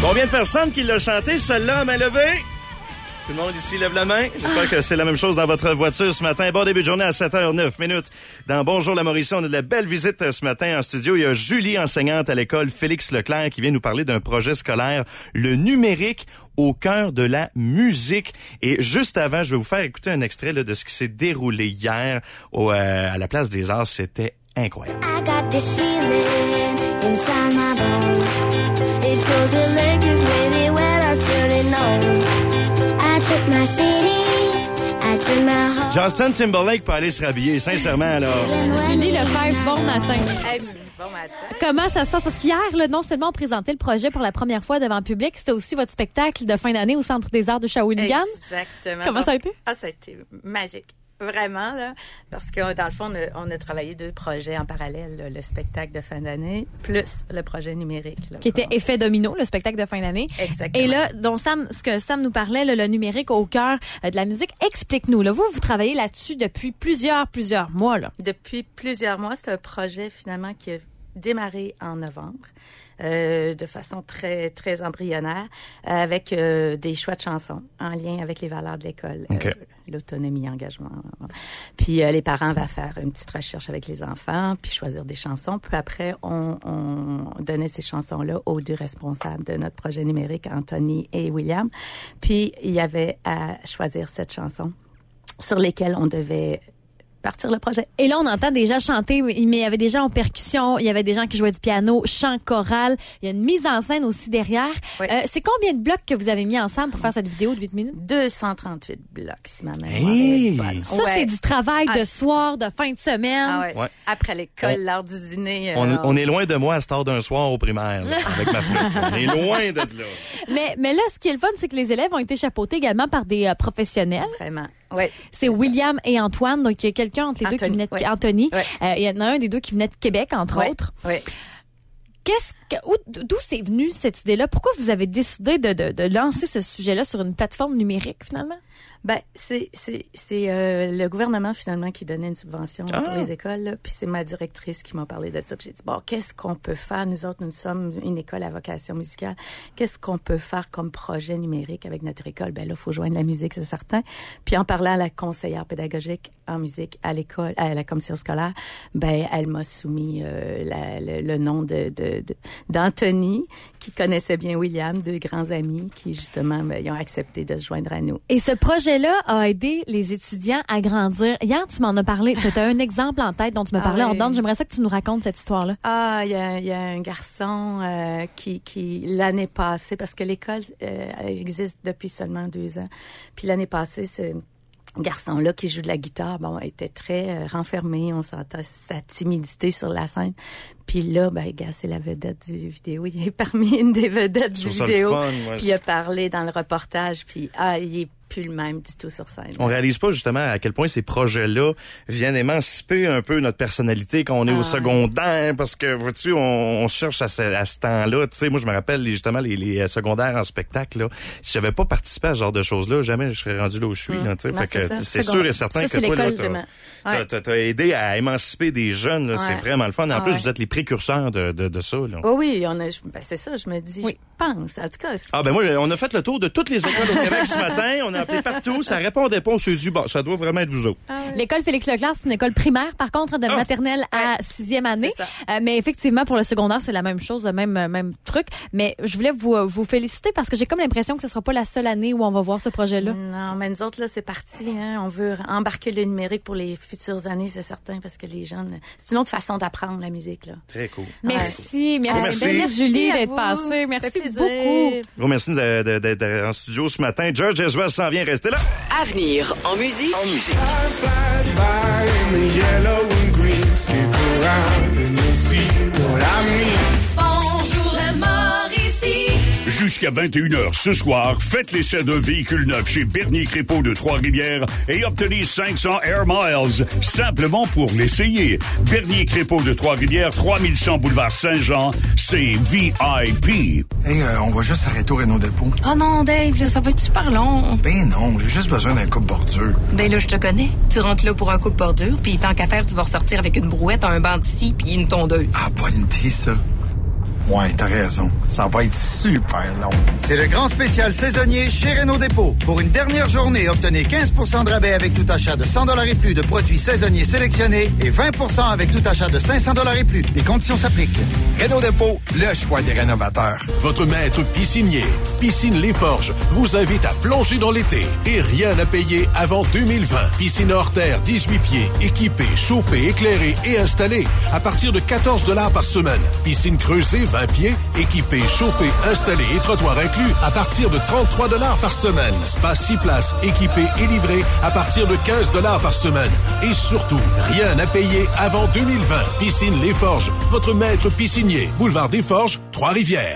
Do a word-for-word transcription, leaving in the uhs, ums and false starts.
Combien de personnes qui l'ont chanté, celle-là, à main levée? Tout le monde ici lève la main. J'espère ah. que c'est la même chose dans votre voiture ce matin. Bon début de journée à sept heures neuf minutes. Dans Bonjour la Mauricie, on a de la belle visite ce matin en studio. Il y a Julie, enseignante à l'école Félix Leclerc, qui vient nous parler d'un projet scolaire, le numérique au cœur de la musique. Et juste avant, je vais vous faire écouter un extrait là, de ce qui s'est déroulé hier au, euh, à la Place des Arts. C'était incroyable. I got this feeling inside my bones. It goes electric, baby, when I turn it on. Justin Timberlake peut aller se rhabiller, sincèrement, là. Julie Lefebvre, bon matin. Hey, bon matin. Comment ça se passe? Parce qu'hier, là, non seulement on présentait le projet pour la première fois devant le public, c'était aussi votre spectacle de fin d'année au Centre des Arts de Shawinigan. Exactement. Comment ça a été? Ah, ça a été magique. Vraiment, là, parce que dans le fond, on a, on a travaillé deux projets en parallèle, là, le spectacle de fin d'année plus le projet numérique. Là, qui était Effet Domino, le spectacle de fin d'année. Exactement. Et là, dont Sam, ce que Sam nous parlait, là, le numérique au cœur euh, de la musique, explique-nous. Là, vous, vous travaillez là-dessus depuis plusieurs, plusieurs mois. Là. Depuis plusieurs mois, c'est un projet finalement qui a démarré en novembre. Euh, de façon très très embryonnaire, avec euh, des choix de chansons en lien avec les valeurs de l'école, okay. euh, l'autonomie, l'engagement. Puis euh, les parents vont faire une petite recherche avec les enfants, puis choisir des chansons. Puis après, on, on donnait ces chansons-là aux deux responsables de notre projet numérique, Anthony et William. Puis il y avait à choisir sept chansons sur lesquelles on devait partir le projet. Et là, on entend déjà chanter, mais il y avait des gens en percussion, il y avait des gens qui jouaient du piano, chant choral, il y a une mise en scène aussi derrière. Oui. Euh, c'est combien de blocs que vous avez mis ensemble pour faire cette vidéo de huit minutes? deux cent trente-huit blocs, si ma mémoire hey! est bonne. Ça, ouais. C'est du travail de ah, soir, de fin de semaine. Ah ouais. Ouais. Après l'école, on, l'heure du dîner. On, euh, on est loin de moi à cette heure d'un soir au primaire, là, avec ma flûte. On est loin de là. Mais, mais là, ce qui est le fun, c'est que les élèves ont été chapeautés également par des euh, professionnels. Vraiment. Ouais, c'est, c'est William ça. Et Antoine, donc il y a quelqu'un entre les Anthony, deux qui venait de ouais. Anthony. Ouais. Euh, il y en a un des deux qui venait de Québec, entre ouais. autres. Ouais. Qu'est-ce que, où, d'où c'est venu cette idée-là? Pourquoi vous avez décidé de, de, de lancer ce sujet-là sur une plateforme numérique, finalement? Ben, c'est, c'est, c'est euh, le gouvernement, finalement, qui donnait une subvention ah. pour les écoles. Là. Puis c'est ma directrice qui m'a parlé de ça. Puis j'ai dit, bon, qu'est-ce qu'on peut faire? Nous autres, nous sommes une école à vocation musicale. Qu'est-ce qu'on peut faire comme projet numérique avec notre école? Ben là, il faut joindre la musique, c'est certain. Puis en parlant à la conseillère pédagogique en musique à l'école, à la commission scolaire, ben elle m'a soumis euh, la, le, le nom de, de, de d'Anthony, qui connaissait bien William, deux grands amis qui, justement, ben, ils ont accepté de se joindre à nous. Et ce projet-là a aidé les étudiants à grandir. Hier, tu m'en as parlé. Tu as un exemple en tête dont tu me parlais ah, oui. en donne. J'aimerais ça que tu nous racontes cette histoire-là. Ah, il y a, y a un garçon euh, qui, qui, l'année passée, parce que l'école euh, existe depuis seulement deux ans, puis l'année passée, c'est garçon-là qui joue de la guitare, bon, était très euh, renfermé, on sentait sa timidité sur la scène. Puis là, ben, gars, c'est la vedette du vidéo. Il est parmi une des vedettes du vidéo. Fun, ouais. Puis il a parlé dans le reportage, puis ah, il est plus le même du tout sur scène. On réalise pas justement à quel point ces projets-là viennent émanciper un peu notre personnalité quand on est ah, au secondaire, parce que vois-tu, on, on cherche à ce, à ce temps-là. Tu sais, moi je me rappelle justement les, les secondaires en spectacle. Là. Si j'avais pas participé à ce genre de choses-là, jamais je serais rendu là où je suis. Mmh. Là, tu sais, non, fait c'est que ça. c'est Second... sûr et certain ça, que toi là, t'as, ouais. t'as, t'as, t'as aidé à émanciper des jeunes. Là, ouais. C'est vraiment le fun. En ah, plus, ouais. vous êtes les précurseurs de, de, de ça. Là. Oh oui, on a. Ben, c'est ça. Je me dis, oui. je pense. En tout cas. C'est... Ah ben moi, on a fait le tour de toutes les écoles au Québec ce matin. On a appelé partout. Ça répondait pas. On s'est dit, bon, ça doit vraiment être vous autres. Ah oui. L'école Félix Leclerc, c'est une école primaire, par contre, de ah. maternelle à sixième année. Euh, mais effectivement, pour le secondaire, c'est la même chose, le même, même truc. Mais je voulais vous, vous féliciter parce que j'ai comme l'impression que ce sera pas la seule année où on va voir ce projet-là. Non, mais nous autres, là, c'est parti. Hein. On veut embarquer le numérique pour les futures années, c'est certain, parce que les jeunes, c'est une autre façon d'apprendre la musique, là. Très cool. Merci. Ouais. Merci. Merci. Merci Julie d'être passée. Merci beaucoup. Gros merci d'être en studio ce matin. George Ezra s'en vient, restez là. Avenir en musique. En musique. Bonjour la Mauricie. Jusqu'à vingt et une heures ce soir, faites l'essai d'un véhicule neuf chez Bernier Crépeau de Trois-Rivières et obtenez cinq cents Air Miles simplement pour l'essayer. Bernier Crépeau de Trois-Rivières, trois mille cent boulevard Saint-Jean, c'est V I P. Hey, euh, on va juste s'arrêter au Renault-Dépôt. Oh non, Dave, là, ça va être super long. Ben non, j'ai juste besoin d'un coupe-bordure. Ben là, je te connais. Tu rentres là pour un coupe-bordure, puis tant qu'à faire, tu vas ressortir avec une brouette, un banc d'ici, puis une tondeuse. Ah, bonne idée, ça. Ouais, t'as raison. Ça va être super long. C'est le grand spécial saisonnier chez Renault Dépôt. Pour une dernière journée, obtenez quinze pour cent de rabais avec tout achat de cent dollars et plus de produits saisonniers sélectionnés et vingt pour cent avec tout achat de cinq cents dollars et plus. Des conditions s'appliquent. Renault Dépôt, le choix des rénovateurs. Votre maître piscinier, Piscine Les Forges, vous invite à plonger dans l'été et rien à payer avant deux mille vingt. Piscine hors terre, dix-huit pieds, équipée, chauffée, éclairée et installée à partir de quatorze dollars par semaine. Piscine creusée, vingt pieds, équipée, chauffée, installée et trottoir inclus à partir de trente-trois dollars par semaine. Spa six places, équipé et livré à partir de quinze dollars par semaine. Et surtout, rien à payer avant deux mille vingt. Piscine Les Forges, votre maître piscinier. Boulevard des Forges, Trois-Rivières.